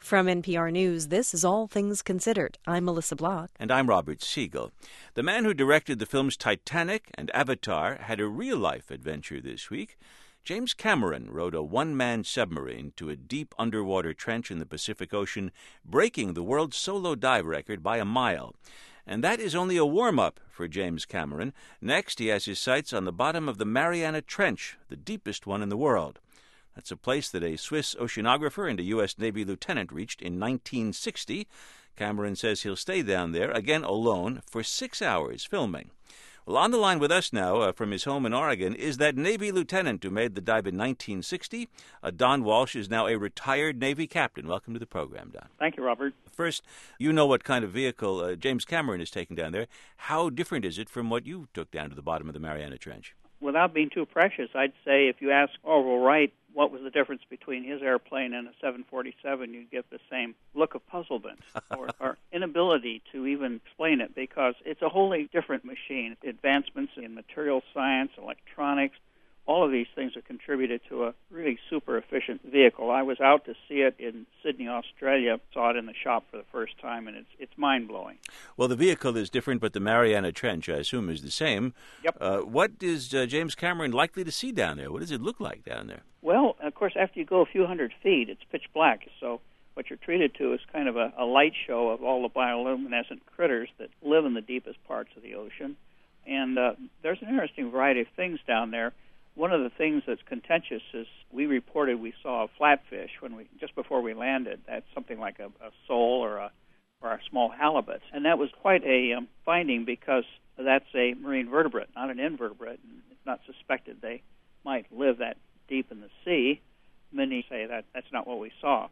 From NPR News, this is All Things Considered. I'm Melissa Block. And I'm Robert Siegel. The man who directed the films Titanic and Avatar had a real-life adventure this week. James Cameron rode a one-man submarine to a deep underwater trench in the Pacific Ocean, breaking the world's solo dive record by a mile. And that is only a warm-up for James Cameron. Next, he has his sights on the bottom of the Mariana Trench, the deepest one in the world. That's a place that a Swiss oceanographer and a U.S. Navy lieutenant reached in 1960. Cameron says he'll stay down there, again alone, for 6 hours filming. Well, on the line with us now from his home in Oregon is that Navy lieutenant who made the dive in 1960. Don Walsh is now a retired Navy captain. Welcome to the program, Don. Thank you, Robert. First, you know what kind of vehicle James Cameron is taking down there. How different is it from what you took down to the bottom of the Mariana Trench? Without being too precious, I'd say if you ask Orville Wright what was the difference between his airplane and a 747, you'd get the same look of puzzlement or inability to even explain it, because it's a wholly different machine. Advancements in material science, electronics, all of these things have contributed to a really super efficient vehicle. I was out to see it in Sydney, Australia, saw it in the shop for the first time, and it's mind-blowing. Well, the vehicle is different, but the Mariana Trench, I assume, is the same. Yep. What is James Cameron likely to see down there? What does it look like down there? Well, of course, after you go a few hundred feet, it's pitch black, so what you're treated to is kind of a light show of all the bioluminescent critters that live in the deepest parts of the ocean. And there's an interesting variety of things down there. One of the things that's contentious is we reported we saw a flatfish just before we landed. That's something like a sole or a small halibut, and that was quite a finding, because that's a marine vertebrate, not an invertebrate, and it's not suspected they might live that deep in the sea. Many say that's not what we saw,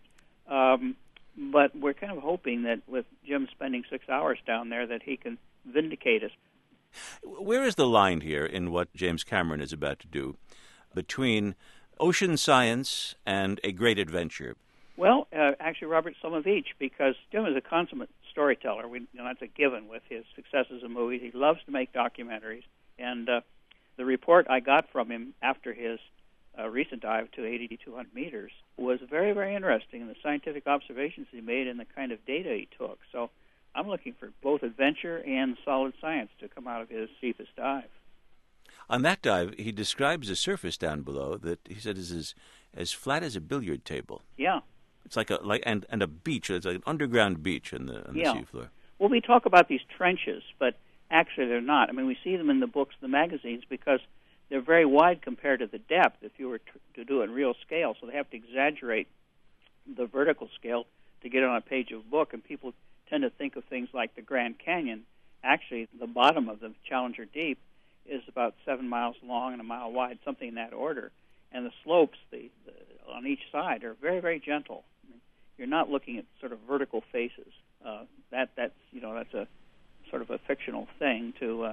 but we're kind of hoping that with Jim spending 6 hours down there that he can vindicate us. Where is the line here in what James Cameron is about to do between ocean science and a great adventure? Well, actually, Robert, some of each, because Jim is a consummate storyteller. That's a given with his successes in movies. He loves to make documentaries. And the report I got from him after his recent dive to 8,200 meters was very, very interesting in the scientific observations he made and the kind of data he took. So I'm looking for both adventure and solid science to come out of his deepest dive. On that dive, he describes the surface down below that he said is as flat as a billiard table. Yeah. It's like a beach. It's like an underground beach on the seafloor. Well, we talk about these trenches, but actually they're not. I mean, we see them in the books, the magazines, because they're very wide compared to the depth if you were to do it in real scale. So they have to exaggerate the vertical scale to get it on a page of a book, and people tend to think of things like the Grand Canyon. Actually, the bottom of the Challenger Deep is about 7 miles long and a mile wide, something in that order. And the slopes on each side are very, very gentle. I mean, you're not looking at sort of vertical faces. That's a sort of a fictional thing to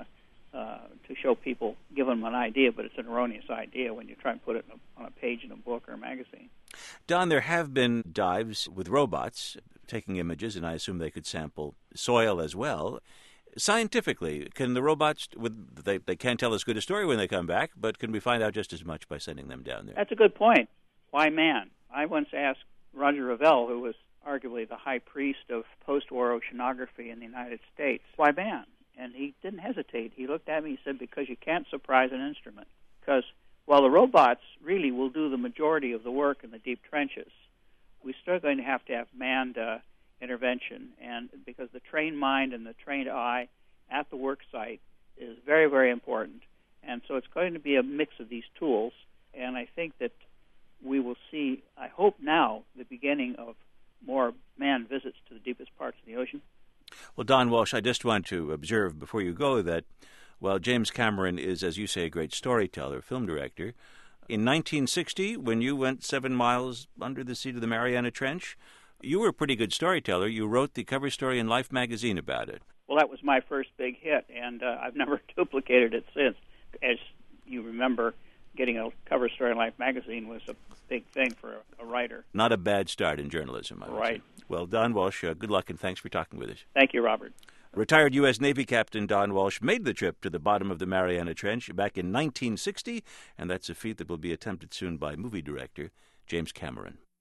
show people, give them an idea, but it's an erroneous idea when you try and put it on a page in a book or a magazine. Don, there have been dives with robots taking images, and I assume they could sample soil as well. Scientifically, can the robots, they can't tell as good a story when they come back, but can we find out just as much by sending them down there? That's a good point. Why man? I once asked Roger Revelle, who was arguably the high priest of post-war oceanography in the United States, why man? And he didn't hesitate. He looked at me and said, because you can't surprise an instrument. Because while the robots really will do the majority of the work in the deep trenches, we're still going to have manned intervention, and because the trained mind and the trained eye at the work site is very, very important. And so it's going to be a mix of these tools, and I think that we will see, I hope now, the beginning of more manned visits to the deepest parts of the ocean. Well, Don Walsh, I just want to observe before you go that while James Cameron is, as you say, a great storyteller, film director, in 1960, when you went 7 miles under the sea to the Mariana Trench, you were a pretty good storyteller. You wrote the cover story in Life magazine about it. Well, that was my first big hit, and I've never duplicated it since. As you remember, getting a cover story in Life magazine was a big thing for a writer. Not a bad start in journalism, I would say. Well, Don Walsh, good luck and thanks for talking with us. Thank you, Robert. Retired U.S. Navy Captain Don Walsh made the trip to the bottom of the Mariana Trench back in 1960, and that's a feat that will be attempted soon by movie director James Cameron.